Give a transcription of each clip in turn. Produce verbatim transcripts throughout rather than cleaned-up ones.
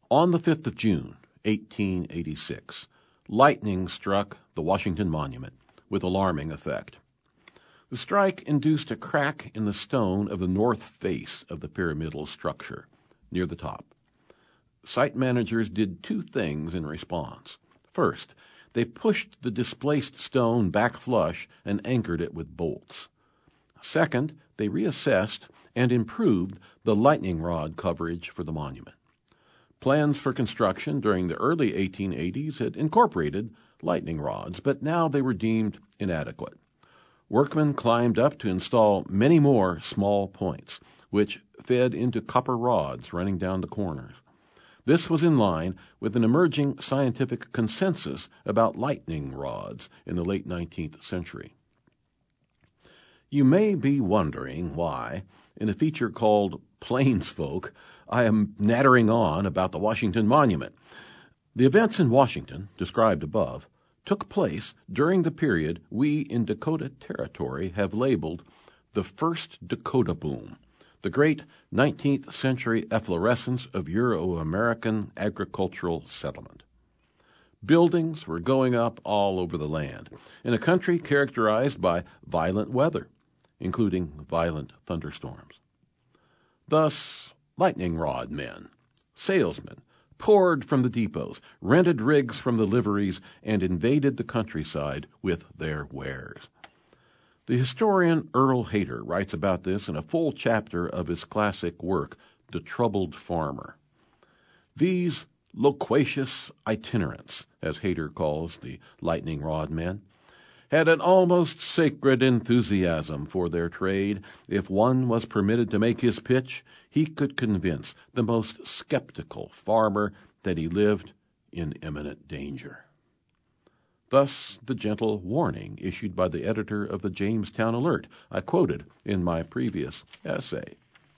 On the fifth of June, eighteen eighty-six, lightning struck the Washington Monument with alarming effect. The strike induced a crack in the stone of the north face of the pyramidal structure, near the top. Site managers did two things in response. First, they pushed the displaced stone back flush and anchored it with bolts. Second, they reassessed and improved the lightning rod coverage for the monument. Plans for construction during the early eighteen eighties had incorporated lightning rods, but now they were deemed inadequate. Workmen climbed up to install many more small points, which fed into copper rods running down the corners. This was in line with an emerging scientific consensus about lightning rods in the late nineteenth century. You may be wondering why, in a feature called Plains Folk, I am nattering on about the Washington Monument. The events in Washington, described above, took place during the period we in Dakota Territory have labeled the First Dakota Boom, the great nineteenth century efflorescence of Euro-American agricultural settlement. Buildings were going up all over the land, in a country characterized by violent weather, including violent thunderstorms. Thus, lightning rod men, salesmen, poured from the depots, rented rigs from the liveries, and invaded the countryside with their wares. The historian Earl Hayter writes about this in a full chapter of his classic work, The Troubled Farmer. These loquacious itinerants, as Hayter calls the lightning rod men, had an almost sacred enthusiasm for their trade. If one was permitted to make his pitch, he could convince the most skeptical farmer that he lived in imminent danger. Thus, the gentle warning issued by the editor of the Jamestown Alert, I quoted in my previous essay.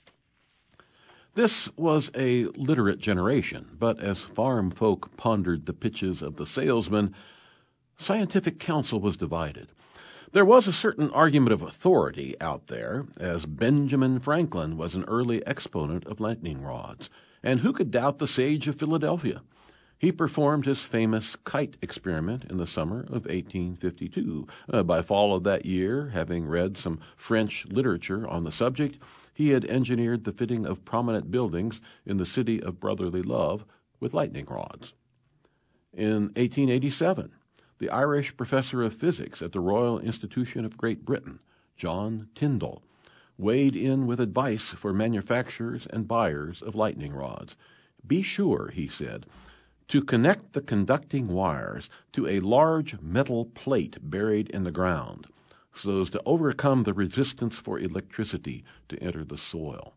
This was a literate generation, but as farm folk pondered the pitches of the salesmen, scientific counsel was divided. There was a certain argument of authority out there, as Benjamin Franklin was an early exponent of lightning rods. And who could doubt the sage of Philadelphia? He performed his famous kite experiment in the summer of eighteen fifty-two. Uh, by fall of that year, having read some French literature on the subject, he had engineered the fitting of prominent buildings in the city of brotherly love with lightning rods. In eighteen eighty-seven, the Irish professor of physics at the Royal Institution of Great Britain, John Tyndall, weighed in with advice for manufacturers and buyers of lightning rods. Be sure, he said, to connect the conducting wires to a large metal plate buried in the ground, so as to overcome the resistance for electricity to enter the soil.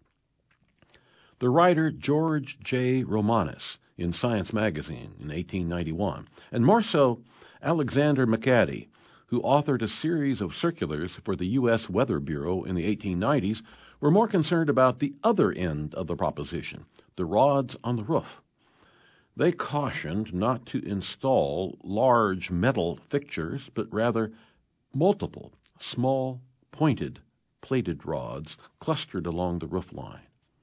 The writer George J. Romanes in Science magazine in eighteen ninety-one, and more so Alexander McAdie, who authored a series of circulars for the U S Weather Bureau in the eighteen nineties, were more concerned about the other end of the proposition, the rods on the roof. They cautioned not to install large metal fixtures, but rather multiple, small, pointed, plated rods clustered along the roof line.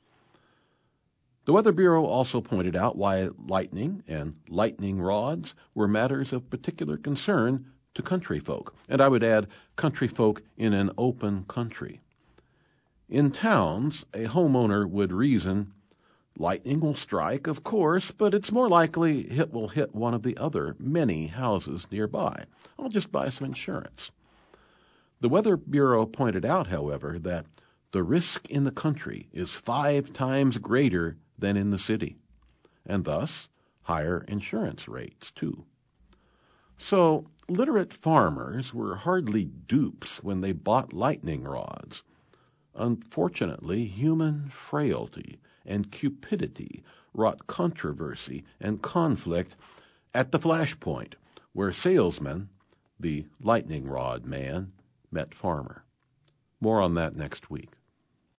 The Weather Bureau also pointed out why lightning and lightning rods were matters of particular concern to country folk, and I would add country folk in an open country. In towns, a homeowner would reason, lightning will strike, of course, but it's more likely it will hit one of the other many houses nearby. I'll just buy some insurance. The Weather Bureau pointed out, however, that the risk in the country is five times greater than in the city, and thus higher insurance rates, too. So literate farmers were hardly dupes when they bought lightning rods. Unfortunately, human frailty and cupidity wrought controversy and conflict at the flashpoint where salesman, the lightning rod man, met farmer. More on that next week.